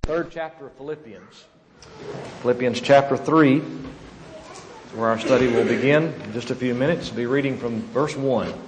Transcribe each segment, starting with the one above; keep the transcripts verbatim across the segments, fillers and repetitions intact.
Third chapter of Philippians. Philippians chapter three, where our study will begin in just a few minutes. We'll be reading from verse one. I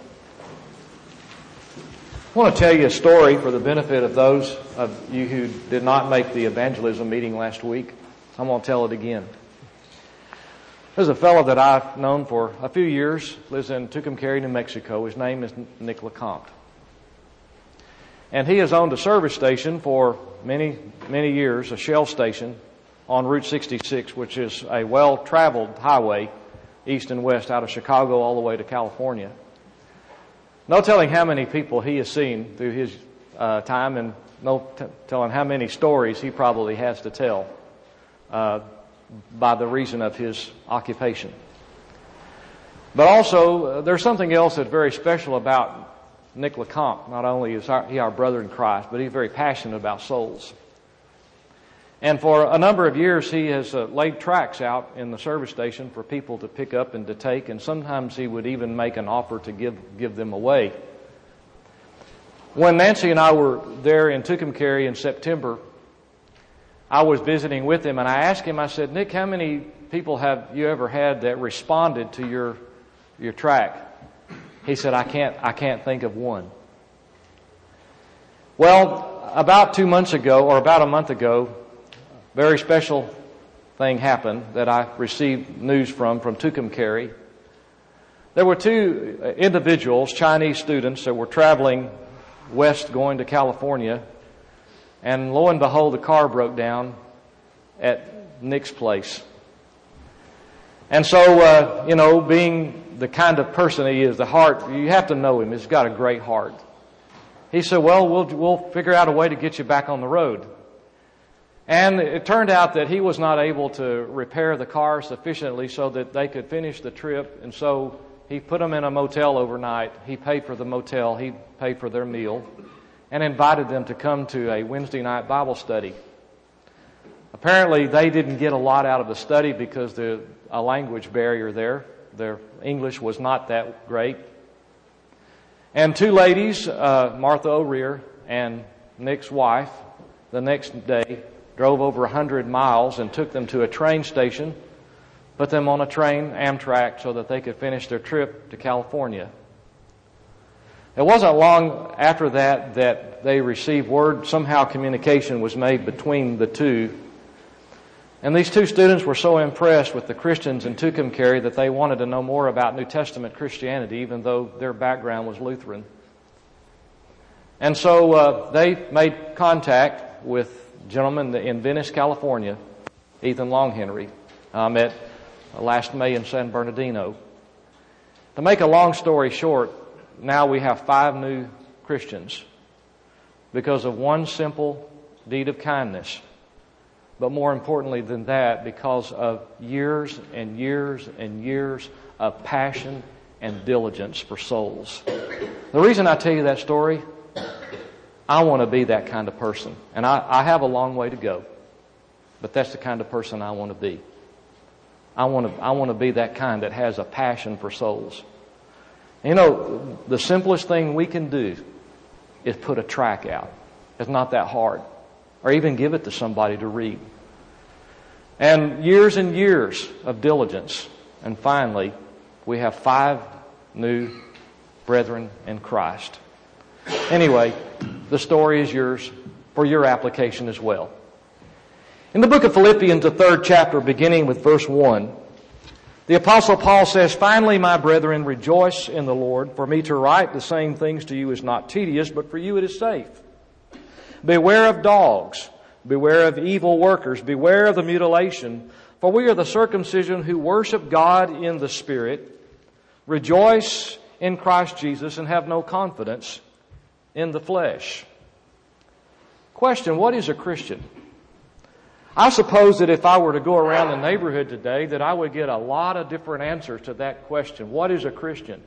want to tell you a story for the benefit of those of you who did not make the evangelism meeting last week. I'm going to tell it again. There's a fellow that I've known for a few years, lives in Tucumcari, New Mexico. His name is Nick LeCompte. And he has owned a service station for many, many years, a Shell station on Route sixty-six, which is a well-traveled highway east and west out of Chicago all the way to California. No telling how many people he has seen through his uh, time, and no t- telling how many stories he probably has to tell uh, by the reason of his occupation. But also, uh, there's something else that's very special about Nick LeCompte. Not only is our, he our brother in Christ, but he's very passionate about souls. And for a number of years, he has uh, laid tracts out in the service station for people to pick up and to take, and sometimes he would even make an offer to give give them away. When Nancy and I were there in Tucumcari in September, I was visiting with him, and I asked him, I said, Nick, how many people have you ever had that responded to your your tract? He said, I can't, I can't think of one. Well, about two months ago, or about a month ago, a very special thing happened that I received news from, from Tucumcari. There were two individuals, Chinese students, that were traveling west going to California, and lo and behold, the car broke down at Nick's place. And so, uh, you know, being the kind of person he is, the heart, you have to know him. He's got a great heart. He said, well, we'll we'll figure out a way to get you back on the road. And it turned out that he was not able to repair the car sufficiently so that they could finish the trip. And so he put them in a motel overnight. He paid for the motel. He paid for their meal and invited them to come to a Wednesday night Bible study. Apparently, they didn't get a lot out of the study because there's a language barrier there. Their English was not that great. And two ladies, uh, Martha O'Rear and Nick's wife, the next day drove over a hundred miles and took them to a train station, put them on a train, Amtrak, so that they could finish their trip to California. It wasn't long after that that they received word, somehow communication was made between the two. And these two students were so impressed with the Christians in Tucumcari that they wanted to know more about New Testament Christianity, even though their background was Lutheran. And so uh, they made contact with a gentleman in Venice, California, Ethan Longhenry. I met last May in San Bernardino. To make a long story short, now we have five new Christians because of one simple deed of kindness. But more importantly than that, because of years and years and years of passion and diligence for souls. The reason I tell you that story, I want to be that kind of person. And I, I have a long way to go. But that's the kind of person I want to be. I want to, I want to be that kind that has a passion for souls. You know, the simplest thing we can do is put a tract out. It's not that hard. Or even give it to somebody to read. And years and years of diligence. And finally, we have five new brethren in Christ. Anyway, the story is yours for your application as well. In the book of Philippians, the third chapter, beginning with verse one, the Apostle Paul says, Finally, my brethren, rejoice in the Lord. For me to write the same things to you is not tedious, but for you it is safe. Beware of dogs. Beware of evil workers. Beware of the mutilation. For we are the circumcision who worship God in the Spirit, rejoice in Christ Jesus, and have no confidence in the flesh. Question, what is a Christian? I suppose that if I were to go around the neighborhood today, that I would get a lot of different answers to that question. What is a Christian?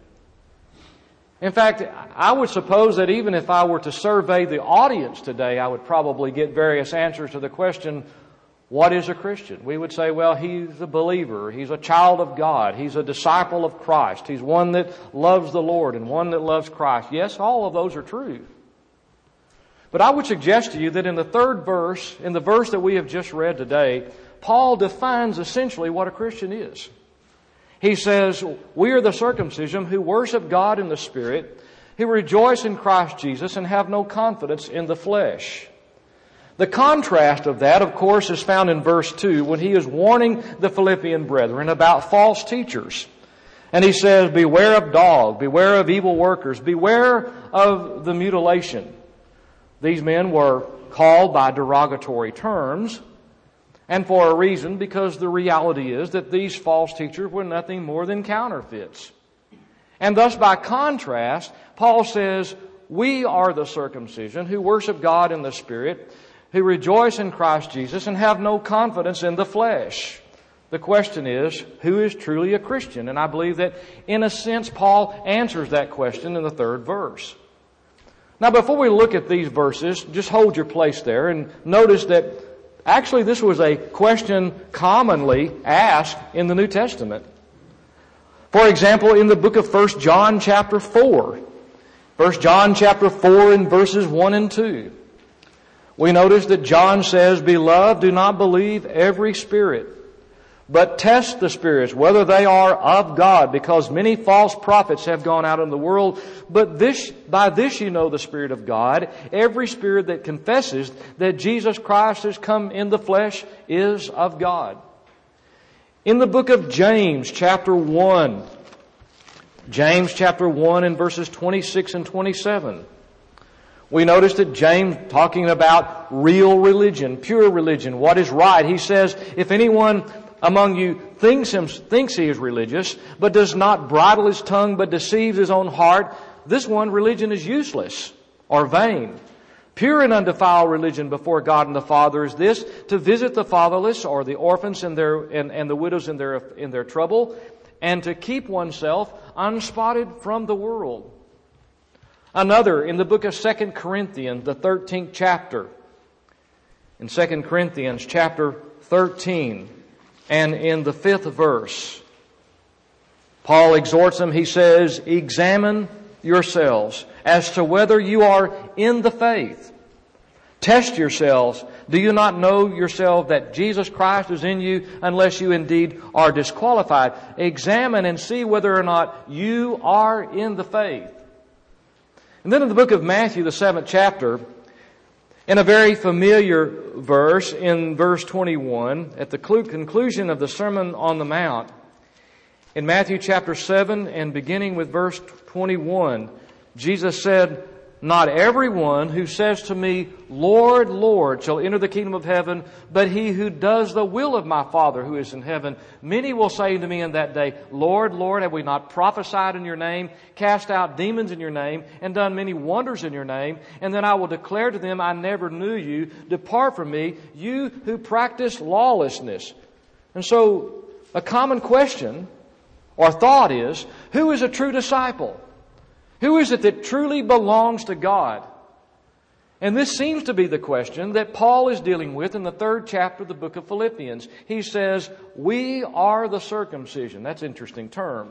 In fact, I would suppose that even if I were to survey the audience today, I would probably get various answers to the question, what is a Christian? We would say, well, he's a believer. He's a child of God. He's a disciple of Christ. He's one that loves the Lord and one that loves Christ. Yes, all of those are true. But I would suggest to you that in the third verse, in the verse that we have just read today, Paul defines essentially what a Christian is. He says, we are the circumcision who worship God in the Spirit, who rejoice in Christ Jesus and have no confidence in the flesh. The contrast of that, of course, is found in verse two when he is warning the Philippian brethren about false teachers. And he says, beware of dogs, beware of evil workers, beware of the mutilation. These men were called by derogatory terms, and for a reason, because the reality is that these false teachers were nothing more than counterfeits. And thus, by contrast, Paul says, we are the circumcision who worship God in the Spirit, who rejoice in Christ Jesus and have no confidence in the flesh. The question is, who is truly a Christian? And I believe that, in a sense, Paul answers that question in the third verse. Now, before we look at these verses, just hold your place there and notice that actually this was a question commonly asked in the New Testament. For example, in the book of First John chapter four, First John chapter four in verses one and two, we notice that John says, Beloved, do not believe every spirit, but test the spirits, whether they are of God, because many false prophets have gone out in the world. But this, by this you know the Spirit of God. Every spirit that confesses that Jesus Christ has come in the flesh is of God. In the book of James, chapter one, James chapter one and verses twenty-six and twenty-seven, we notice that James, talking about real religion, pure religion, what is right, he says, if anyone among you thinks him, thinks he is religious, but does not bridle his tongue, but deceives his own heart, this one religion is useless or vain. Pure and undefiled religion before God and the Father is this, to visit the fatherless or the orphans in their, and, and the widows in their, in their trouble, and to keep oneself unspotted from the world. Another, in the book of Second Corinthians, the thirteenth chapter, in Second Corinthians chapter thirteen, and in the fifth verse, Paul exhorts them, he says, examine yourselves as to whether you are in the faith. Test yourselves. Do you not know yourself that Jesus Christ is in you unless you indeed are disqualified? Examine and see whether or not you are in the faith. And then in the book of Matthew, the seventh chapter, in a very familiar verse, in verse twenty-one, at the conclusion of the Sermon on the Mount, in Matthew chapter seven and beginning with verse twenty-one, Jesus said, Not everyone who says to me, Lord, Lord, shall enter the kingdom of heaven, but he who does the will of my Father who is in heaven. Many will say to me in that day, Lord, Lord, have we not prophesied in your name, cast out demons in your name, and done many wonders in your name? And then I will declare to them, I never knew you. Depart from me, you who practice lawlessness. And so a common question or thought is, who is a true disciple? Who is it that truly belongs to God? And this seems to be the question that Paul is dealing with in the third chapter of the book of Philippians. He says, we are the circumcision. That's an interesting term.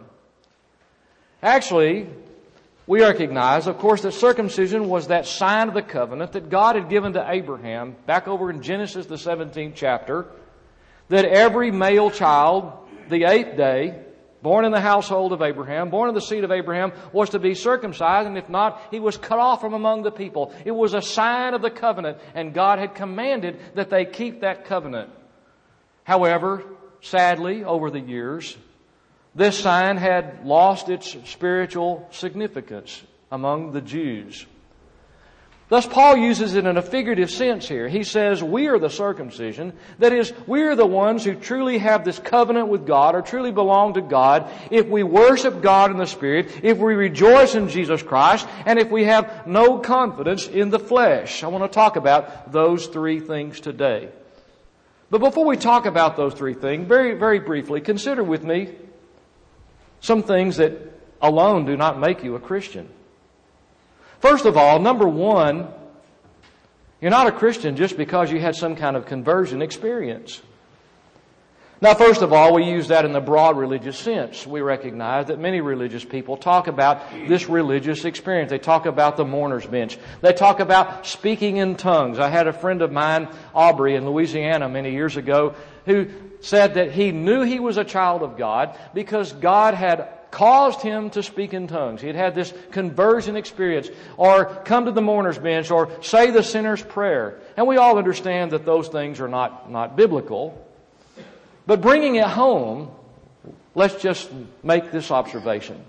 Actually, we recognize, of course, that circumcision was that sign of the covenant that God had given to Abraham back over in Genesis, the seventeenth chapter, that every male child, the eighth day, born in the household of Abraham, born of the seed of Abraham, was to be circumcised, and if not, he was cut off from among the people. It was a sign of the covenant, and God had commanded that they keep that covenant. However, sadly, over the years, this sign had lost its spiritual significance among the Jews. Thus, Paul uses it in a figurative sense here. He says, we are the circumcision. That is, we are the ones who truly have this covenant with God or truly belong to God if we worship God in the Spirit, if we rejoice in Jesus Christ, and if we have no confidence in the flesh. I want to talk about those three things today. But before we talk about those three things, very, very briefly, consider with me some things that alone do not make you a Christian. First of all, number one, you're not a Christian just because you had some kind of conversion experience. Now, first of all, we use that in the broad religious sense. We recognize that many religious people talk about this religious experience. They talk about the mourner's bench. They talk about speaking in tongues. I had a friend of mine, Aubrey, in Louisiana many years ago, who said that he knew he was a child of God because God had caused him to speak in tongues. He had had this conversion experience, or come to the mourner's bench, or say the sinner's prayer. And we all understand that those things are not, not biblical. But bringing it home, let's just make this observation.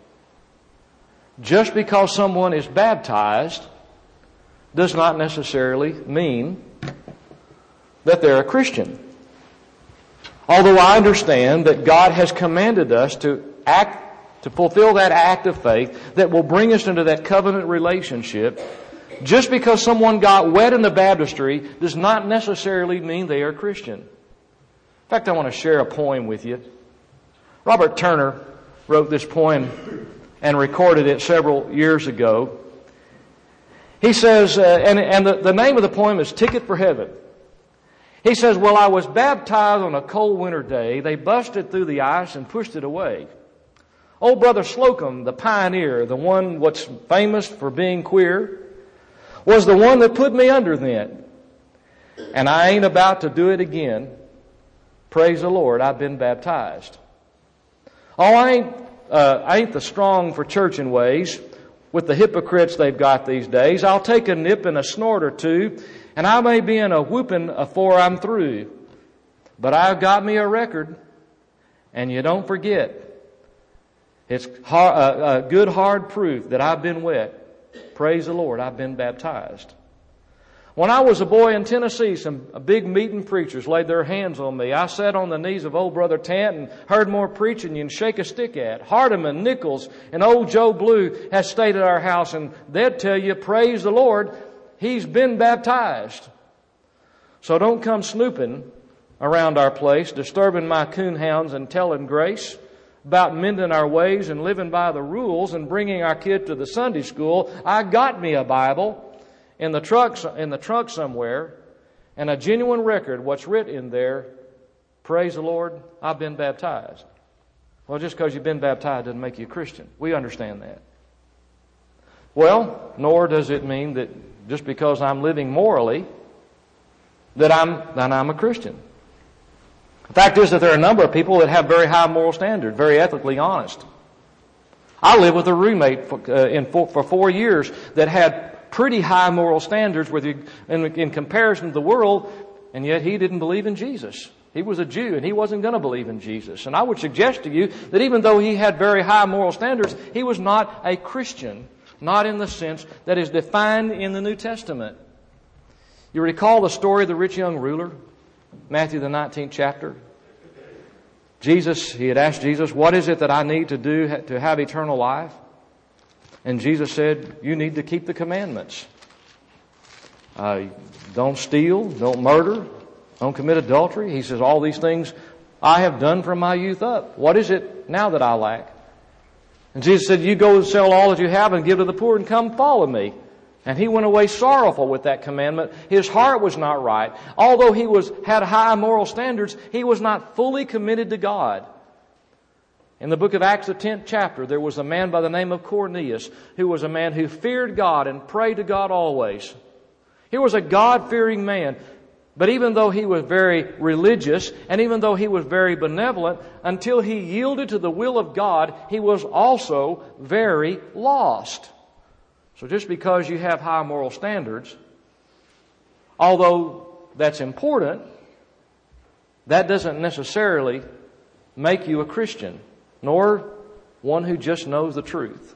Just because someone is baptized does not necessarily mean that they're a Christian. Although I understand that God has commanded us to act, to fulfill that act of faith that will bring us into that covenant relationship, just because someone got wet in the baptistry does not necessarily mean they are a Christian. In fact, I want to share a poem with you. Robert Turner wrote this poem and recorded it several years ago. He says, uh, and, and the, the name of the poem is Ticket for Heaven. He says, well, I was baptized on a cold winter day. They busted through the ice and pushed it away. Old Brother Slocum, the pioneer, the one what's famous for being queer, was the one that put me under then. And I ain't about to do it again. Praise the Lord, I've been baptized. Oh, I ain't, uh, I ain't the strong for church in ways with the hypocrites they've got these days. I'll take a nip and a snort or two, and I may be in a whooping afore I'm through. But I've got me a record, and you don't forget, it's hard, uh, a good hard proof that I've been wet. Praise the Lord, I've been baptized. When I was a boy in Tennessee, some big meeting preachers laid their hands on me. I sat on the knees of old Brother Tant and heard more preaching you can shake a stick at. Hardeman, Nichols, and old Joe Blue has stayed at our house, and they'd tell you, praise the Lord, he's been baptized. So don't come snooping around our place, disturbing my coonhounds and telling grace about mending our ways and living by the rules and bringing our kid to the Sunday school. I got me a Bible in the truck, in the trunk somewhere, and a genuine record, what's written in there, praise the Lord, I've been baptized. Well, just because you've been baptized doesn't make you a Christian. We understand that. Well, nor does it mean that just because I'm living morally that I'm, that I'm a Christian. The fact is that there are a number of people that have very high moral standards, very ethically honest. I lived with a roommate for, uh, in for, for four years that had pretty high moral standards with you in, in comparison to the world, and yet he didn't believe in Jesus. He was a Jew, and he wasn't going to believe in Jesus. And I would suggest to you that even though he had very high moral standards, he was not a Christian, not in the sense that is defined in the New Testament. You recall the story of the rich young ruler, Matthew the nineteenth chapter? Jesus, he had asked Jesus, what is it that I need to do to have eternal life? And Jesus said, you need to keep the commandments. Uh, don't steal, don't murder, don't commit adultery. He says, all these things I have done from my youth up. What is it now that I lack? And Jesus said, you go and sell all that you have and give to the poor and come follow me. And he went away sorrowful with that commandment. His heart was not right. Although he was had high moral standards, he was not fully committed to God. In the book of Acts, the tenth chapter, there was a man by the name of Cornelius who was a man who feared God and prayed to God always. He was a God-fearing man. But even though he was very religious and even though he was very benevolent, until he yielded to the will of God, he was also very lost. So just because you have high moral standards, although that's important, that doesn't necessarily make you a Christian, nor one who just knows the truth.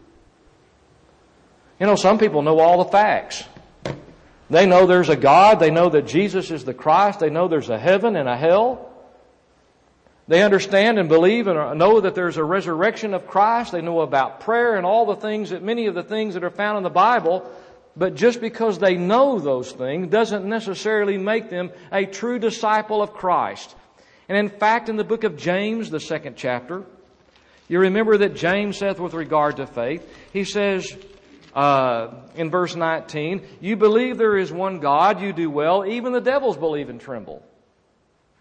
You know, some people know all the facts. They know there's a God. They know that Jesus is the Christ. They know there's a heaven and a hell. They understand and believe and know that there's a resurrection of Christ. They know about prayer and all the things that, many of the things that are found in the Bible. But just because they know those things doesn't necessarily make them a true disciple of Christ. And in fact, in the book of James, the second chapter, you remember that James saith with regard to faith, he says uh, in verse nineteen, you believe there is one God, you do well, even the devils believe and tremble.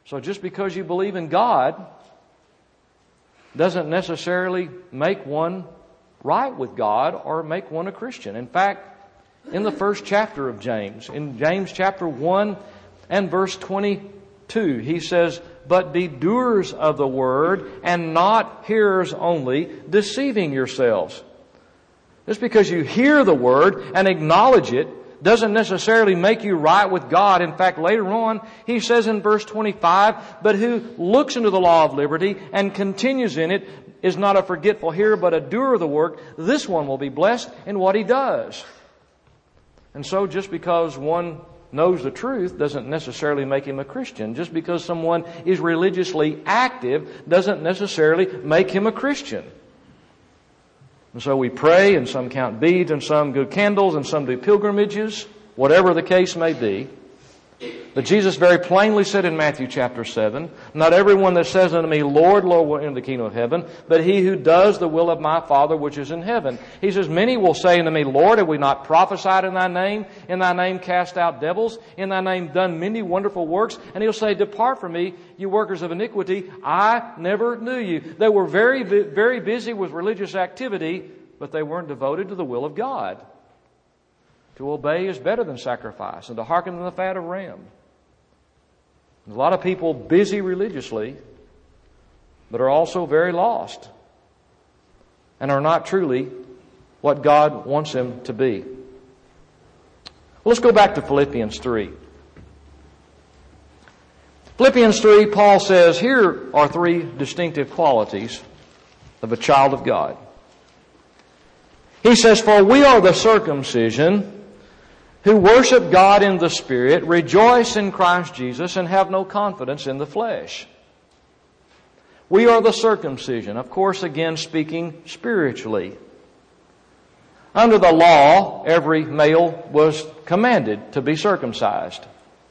So just because you believe in God doesn't necessarily make one right with God or make one a Christian. In fact, in the first chapter of James, in James chapter one and verse twenty-two, he says, "But be doers of the word and not hearers only, deceiving yourselves." Just because you hear the word and acknowledge it doesn't necessarily make you right with God. In fact, later on, he says in verse twenty-five, "But who looks into the law of liberty and continues in it is not a forgetful hearer, but a doer of the work. This one will be blessed in what he does." And so just because one knows the truth doesn't necessarily make him a Christian. Just because someone is religiously active doesn't necessarily make him a Christian. And so we pray, and some count beads, and some do candles, and some do pilgrimages, whatever the case may be. But Jesus very plainly said in Matthew chapter seven, "Not everyone that says unto me, Lord, Lord, will enter the kingdom of heaven, but he who does the will of my Father which is in heaven." He says, "Many will say unto me, Lord, have we not prophesied in thy name? In thy name cast out devils? In thy name done many wonderful works?" And he'll say, "Depart from me, you workers of iniquity. I never knew you." They were very, very busy with religious activity, but they weren't devoted to the will of God. To obey is better than sacrifice, and to hearken to the fat of ram. There's a lot of people busy religiously, but are also very lost, and are not truly what God wants them to be. Well, let's go back to Philippians three. Philippians three, Paul says, here are three distinctive qualities of a child of God. He says, "For we are the circumcision who worship God in the Spirit, rejoice in Christ Jesus, and have no confidence in the flesh." We are the circumcision. Of course, again, speaking spiritually. Under the law, every male was commanded to be circumcised.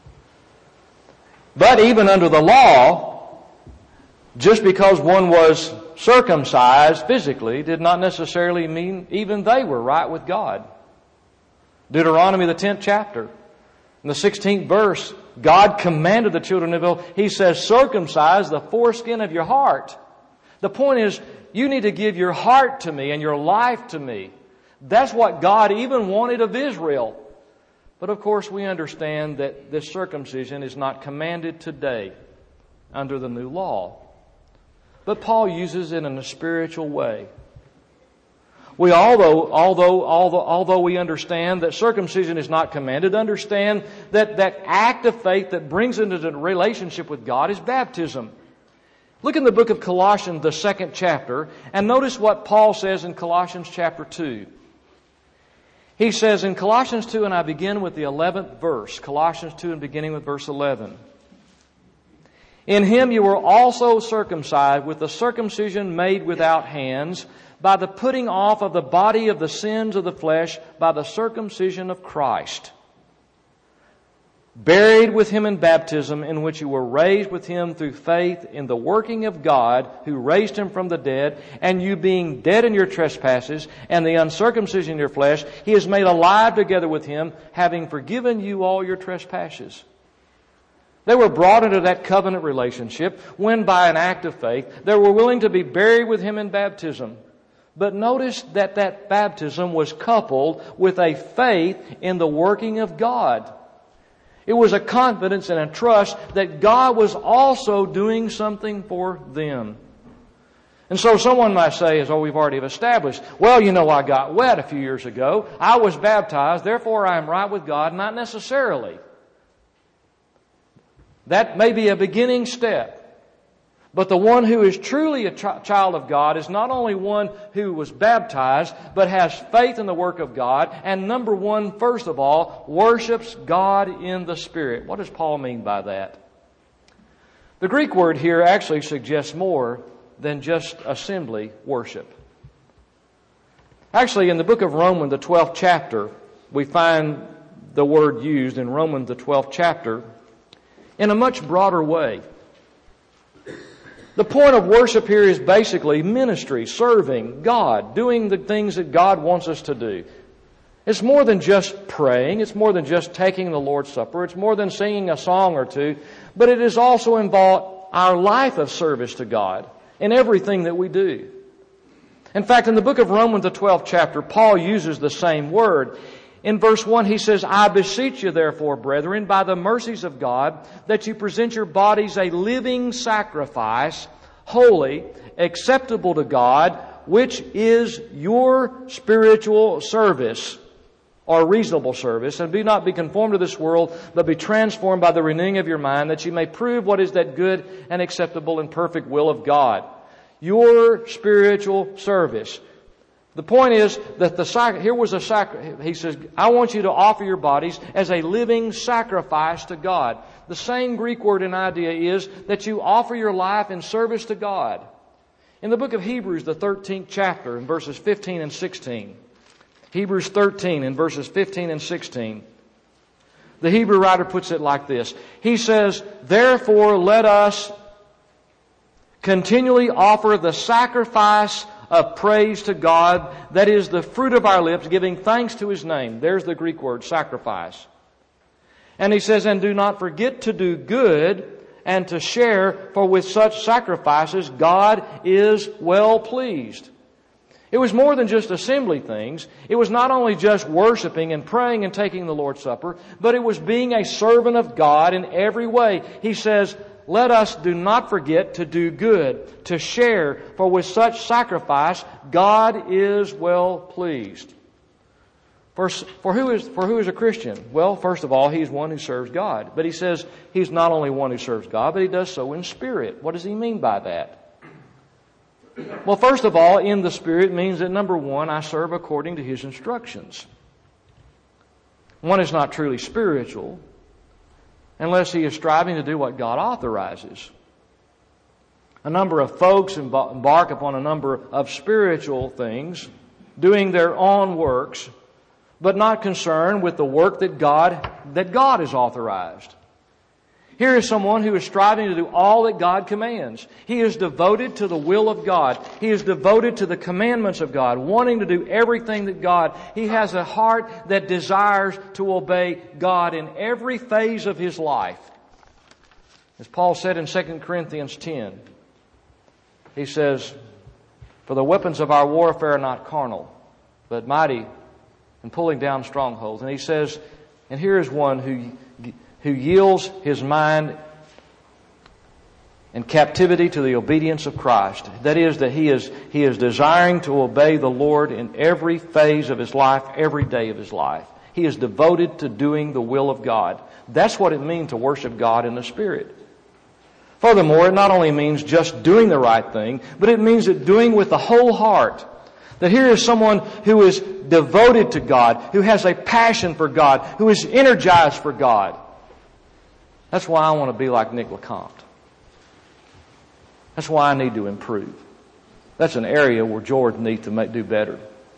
But even under the law, just because one was circumcised physically did not necessarily mean even they were right with God. Deuteronomy, the tenth chapter, in the sixteenth verse, God commanded the children of Israel, He says, "Circumcise the foreskin of your heart." The point is, you need to give your heart to me and your life to me. That's what God even wanted of Israel. But of course, we understand that this circumcision is not commanded today under the new law. But Paul uses it in a spiritual way. We, although, although, although, although we understand that circumcision is not commanded, understand that that act of faith that brings into the relationship with God is baptism. Look in the book of Colossians, the second chapter, and notice what Paul says in Colossians chapter two. He says in Colossians two, and I begin with the eleventh verse, Colossians two and beginning with verse eleven. "In Him you were also circumcised with the circumcision made without hands, by the putting off of the body of the sins of the flesh by the circumcision of Christ. Buried with Him in baptism, in which you were raised with Him through faith in the working of God who raised Him from the dead, and you being dead in your trespasses and the uncircumcision in your flesh, He is made alive together with Him, having forgiven you all your trespasses." They were brought into that covenant relationship when by an act of faith they were willing to be buried with Him in baptism. But notice that that baptism was coupled with a faith in the working of God. It was a confidence and a trust that God was also doing something for them. And so someone might say, as oh, we've already established, well, you know, I got wet a few years ago. I was baptized, therefore I am right with God. Not necessarily. That may be a beginning step. But the one who is truly a ch- child of God is not only one who was baptized, but has faith in the work of God. And number one, first of all, worships God in the Spirit. What does Paul mean by that? The Greek word here actually suggests more than just assembly worship. Actually, in the book of Romans, the twelfth chapter, we find the word used in Romans, the twelfth chapter, in a much broader way. The point of worship here is basically ministry, serving God, doing the things that God wants us to do. It's more than just praying. It's more than just taking the Lord's Supper. It's more than singing a song or two. But it has also involved our life of service to God in everything that we do. In fact, in the book of Romans, the twelfth chapter, Paul uses the same word. In verse one, he says, I beseech you, therefore, brethren, by the mercies of God, that you present your bodies a living sacrifice, holy, acceptable to God, which is your spiritual service, or reasonable service, and do not be conformed to this world, but be transformed by the renewing of your mind, that you may prove what is that good and acceptable and perfect will of God. Your spiritual service. The point is that the sac- here was a sacrifice. He says, I want you to offer your bodies as a living sacrifice to God. The same Greek word and idea is that you offer your life in service to God. In the book of Hebrews, the thirteenth chapter, in verses fifteen and sixteen, Hebrews thirteen in verses fifteen and sixteen. The Hebrew writer puts it like this. He says, therefore let us continually offer the sacrifice of praise to God, that is the fruit of our lips, giving thanks to His name. There's the Greek word, sacrifice. And he says, and do not forget to do good and to share, for with such sacrifices God is well pleased. It was more than just assembly things. It was not only just worshiping and praying and taking the Lord's Supper, but it was being a servant of God in every way. He says, let us do not forget to do good, to share, for with such sacrifice God is well pleased. For, for, who is, for who is a Christian? Well, first of all, he's one who serves God. But he says he's not only one who serves God, but he does so in spirit. What does he mean by that? Well, first of all, in the Spirit means that, number one, I serve according to His instructions. One is not truly spiritual unless he is striving to do what God authorizes. A number of folks embark upon a number of spiritual things, doing their own works, but not concerned with the work that God, that God has authorized. Here is someone who is striving to do all that God commands. He is devoted to the will of God. He is devoted to the commandments of God, wanting to do everything that God. He has a heart that desires to obey God in every phase of his life. As Paul said in Second Corinthians ten, he says, for the weapons of our warfare are not carnal, but mighty in pulling down strongholds. And he says, and here is one who who yields his mind in captivity to the obedience of Christ. That is, that he is, he is desiring to obey the Lord in every phase of his life, every day of his life. He is devoted to doing the will of God. That's what it means to worship God in the Spirit. Furthermore, it not only means just doing the right thing, but it means it doing with the whole heart. That here is someone who is devoted to God, who has a passion for God, who is energized for God. That's why I want to be like Nick LeCompte. That's why I need to improve. That's an area where George needs to make, do better.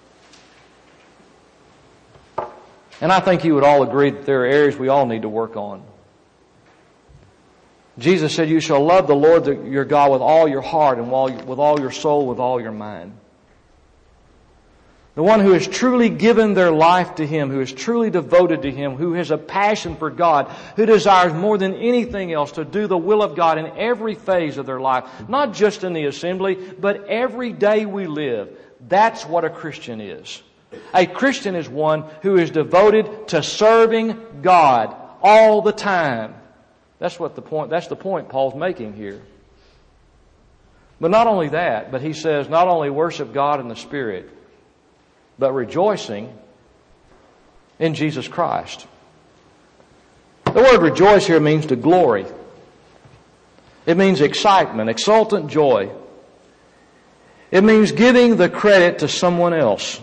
And I think you would all agree that there are areas we all need to work on. Jesus said, you shall love the Lord your God with all your heart and with all your soul, with all your mind. The one who has truly given their life to Him, who is truly devoted to Him, who has a passion for God, who desires more than anything else to do the will of God in every phase of their life, not just in the assembly, but every day we live. That's what a Christian is. A Christian is one who is devoted to serving God all the time. That's what the point, that's the point Paul's making here. But not only that, but he says not only worship God in the Spirit, but rejoicing in Jesus Christ. The word rejoice here means to glory. It means excitement, exultant joy. It means giving the credit to someone else.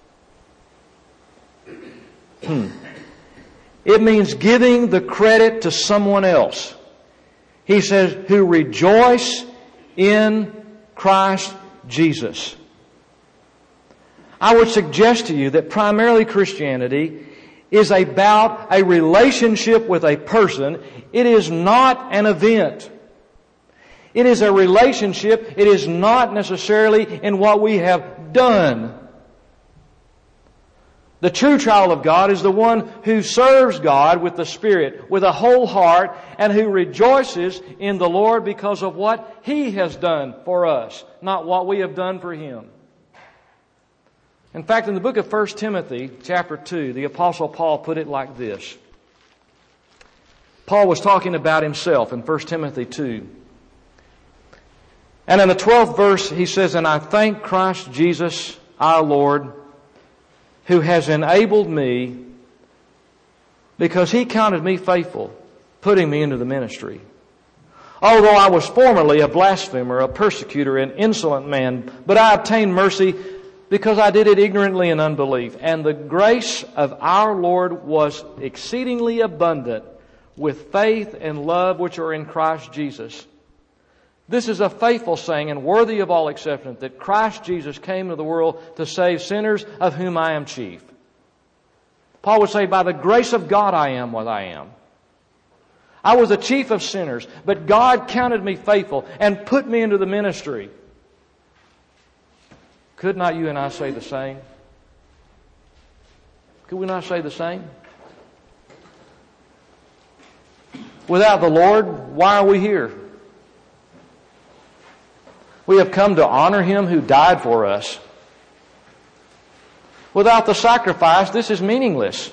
Hmm. It means giving the credit to someone else. He says, who rejoice in Christ Jesus. I would suggest to you that primarily Christianity is about a relationship with a person. It is not an event. It is a relationship. It is not necessarily in what we have done. The true child of God is the one who serves God with the Spirit, with a whole heart, and who rejoices in the Lord because of what He has done for us, not what we have done for Him. In fact, in the book of First Timothy, chapter two, the Apostle Paul put it like this. Paul was talking about himself in First Timothy two. And in the twelfth verse, he says, "And I thank Christ Jesus our Lord, who has enabled me, because He counted me faithful, putting me into the ministry. Although I was formerly a blasphemer, a persecutor, an insolent man, but I obtained mercy because I did it ignorantly in unbelief. And the grace of our Lord was exceedingly abundant with faith and love which are in Christ Jesus. This is a faithful saying and worthy of all acceptance, that Christ Jesus came into the world to save sinners, of whom I am chief." Paul would say, by the grace of God I am what I am. I was the chief of sinners, but God counted me faithful and put me into the ministry. Could not you and I say the same? Could we not say the same? Without the Lord, why are we here? We have come to honor Him who died for us. Without the sacrifice, this is meaningless.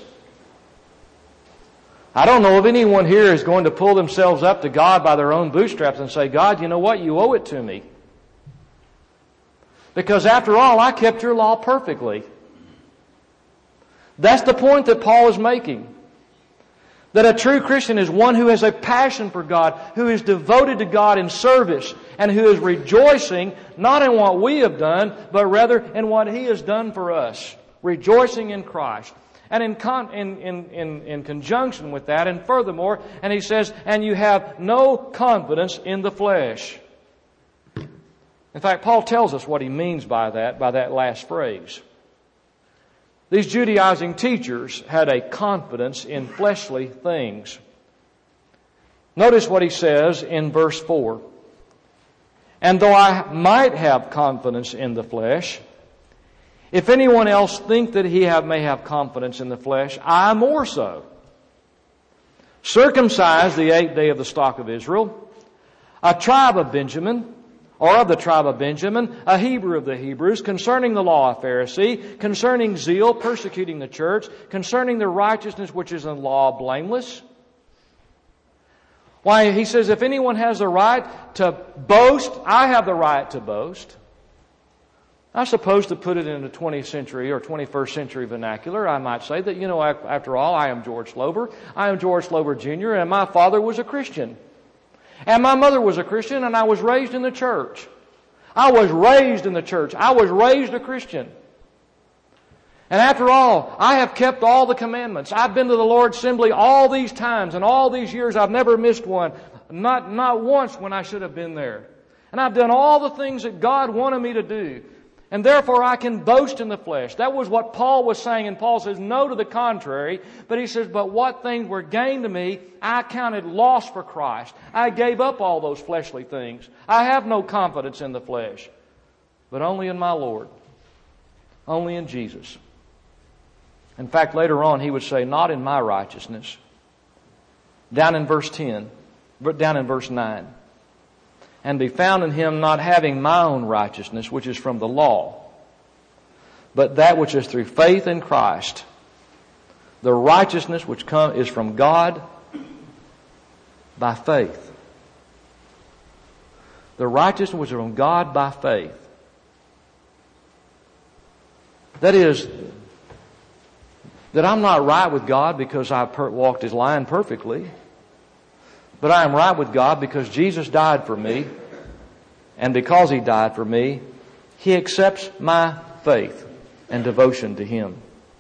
I don't know if anyone here is going to pull themselves up to God by their own bootstraps and say, "God, you know what? You owe it to me. Because after all, I kept your law perfectly." That's the point that Paul is making. That a true Christian is one who has a passion for God, who is devoted to God in service, and who is rejoicing not in what we have done, but rather in what He has done for us. Rejoicing in Christ. And in, con- in, in, in, in conjunction with that, and furthermore, and he says, "And you have no confidence in the flesh." In fact, Paul tells us what he means by that, by that last phrase. These Judaizing teachers had a confidence in fleshly things. Notice what he says in verse four. "And though I might have confidence in the flesh, if anyone else think that he have, may have confidence in the flesh, I more so. Circumcised the eighth day of the stock of Israel, a tribe of Benjamin, or of the tribe of Benjamin, a Hebrew of the Hebrews, concerning the law, a Pharisee, concerning zeal, persecuting the church, concerning the righteousness which is in law, blameless." Why, he says, if anyone has the right to boast, I have the right to boast. I suppose to put it in the twentieth century or twenty-first century vernacular, I might say that, you know, after all, I am George Slober. I am George Slober Junior, and my father was a Christian. And my mother was a Christian, and I was raised in the church. I was raised in the church. I was raised a Christian. And after all, I have kept all the commandments. I've been to the Lord's assembly all these times, and all these years I've never missed one. Not, not once when I should have been there. And I've done all the things that God wanted me to do. And therefore I can boast in the flesh. That was what Paul was saying. And Paul says no to the contrary. But he says, but what things were gained to me, I counted loss for Christ. I gave up all those fleshly things. I have no confidence in the flesh. But only in my Lord. Only in Jesus. In fact, later on he would say, not in my righteousness. Down in verse ten. But down in verse nine. And be found in Him, not having my own righteousness, which is from the law, but that which is through faith in Christ, the righteousness which come, is from God by faith. The righteousness which is from God by faith. That is, that I'm not right with God because I per- walked His line perfectly. But I am right with God because Jesus died for me. And because He died for me, He accepts my faith and devotion to Him.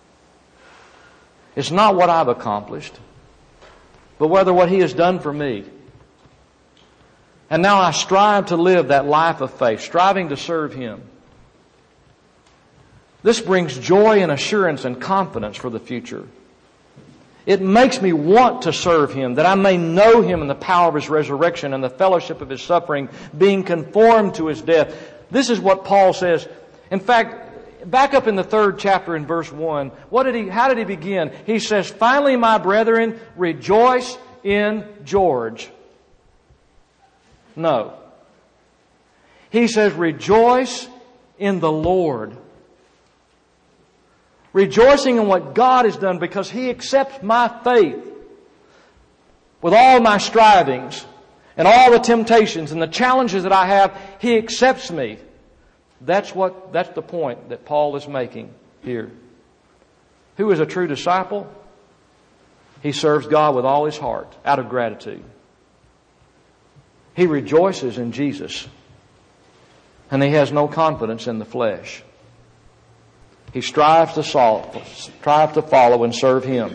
It's not what I've accomplished, but whether what He has done for me. And now I strive to live that life of faith, striving to serve Him. This brings joy and assurance and confidence for the future. It makes me want to serve Him, that I may know Him in the power of His resurrection and the fellowship of His suffering, being conformed to His death. This is what Paul says. In fact, back up in the third chapter in verse one, what did he, how did he begin? He says, "Finally, my brethren, rejoice in George." No. He says, "Rejoice in the Lord." Rejoicing in what God has done because He accepts my faith with all my strivings and all the temptations and the challenges that I have. He accepts me. That's what, that's the point that Paul is making here. Who is a true disciple? He serves God with all his heart out of gratitude. He rejoices in Jesus. And he has no confidence in the flesh. He strives to solve, strive to follow and serve Him.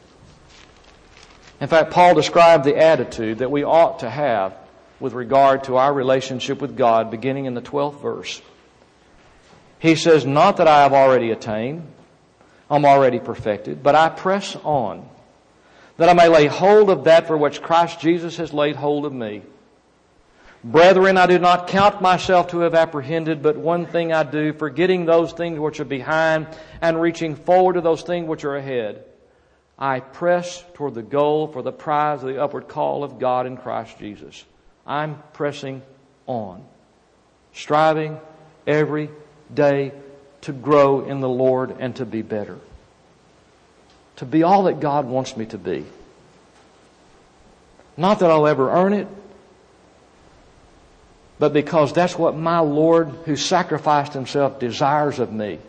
In fact, Paul described the attitude that we ought to have with regard to our relationship with God beginning in the twelfth verse. He says, "Not that I have already attained, I'm already perfected, but I press on, that I may lay hold of that for which Christ Jesus has laid hold of me. Brethren, I do not count myself to have apprehended, but one thing I do, forgetting those things which are behind and reaching forward to those things which are ahead. I press toward the goal for the prize of the upward call of God in Christ Jesus." I'm pressing on, striving every day to grow in the Lord and to be better. To be all that God wants me to be. Not that I'll ever earn it, but because that's what my Lord, who sacrificed Himself, desires of me.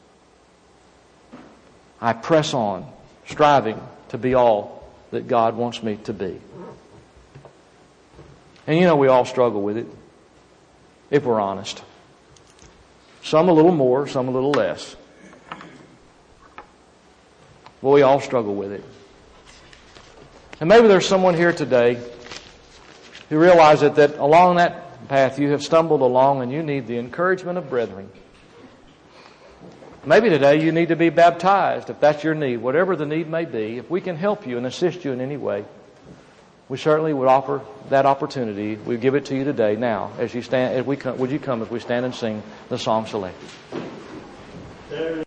I press on, striving to be all that God wants me to be. And you know, we all struggle with it, if we're honest. Some a little more, some a little less. But we all struggle with it. And maybe there's someone here today who realizes that along that path you have stumbled along and you need the encouragement of brethren. Maybe today you need to be baptized if that's your need, whatever the need may be. If we can help you and assist you in any way, we certainly would offer that opportunity. We give it to you today. Now, as you stand, as we come, would you come as we stand and sing the song selected?